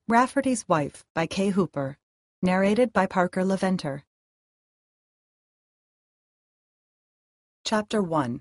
Rafferty's Wife by Kay Hooper. Narrated by Parker Leventer. Chapter 1.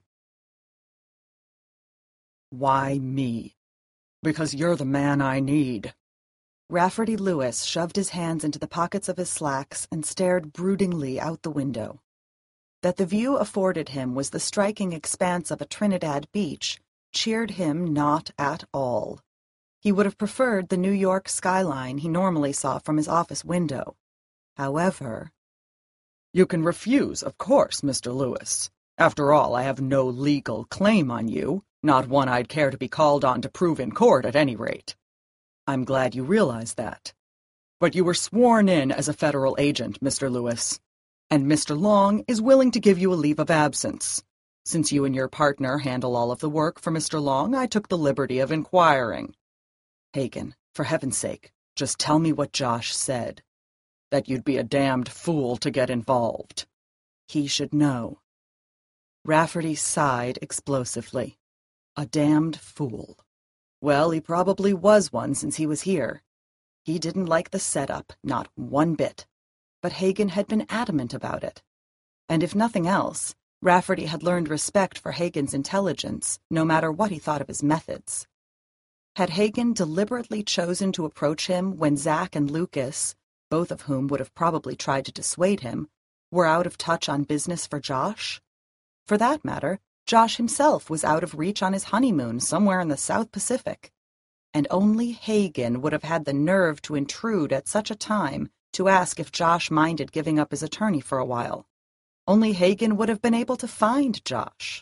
Why me? Because you're the man I need. Rafferty Lewis shoved his hands into the pockets of his slacks and stared broodingly out the window. That the view afforded him was the striking expanse of a Trinidad beach cheered him not at all. He would have preferred the New York skyline he normally saw from his office window. However... You can refuse, of course, Mr. Lewis. After all, I have no legal claim on you, not one I'd care to be called on to prove in court at any rate. I'm glad you realize that. But you were sworn in as a federal agent, Mr. Lewis, and Mr. Long is willing to give you a leave of absence. Since you and your partner handle all of the work for Mr. Long, I took the liberty of inquiring. Hagen, for heaven's sake, just tell me what Josh said. That you'd be a damned fool to get involved. He should know. Rafferty sighed explosively. A damned fool. Well, he probably was one since he was here. He didn't like the setup, not one bit. But Hagen had been adamant about it. And if nothing else, Rafferty had learned respect for Hagen's intelligence, no matter what he thought of his methods. Had Hagen deliberately chosen to approach him when Zach and Lucas, both of whom would have probably tried to dissuade him, were out of touch on business for Josh? For that matter, Josh himself was out of reach on his honeymoon somewhere in the South Pacific. And only Hagen would have had the nerve to intrude at such a time to ask if Josh minded giving up his attorney for a while. Only Hagen would have been able to find Josh.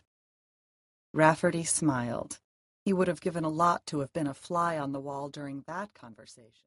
Rafferty smiled. He would have given a lot to have been a fly on the wall during that conversation.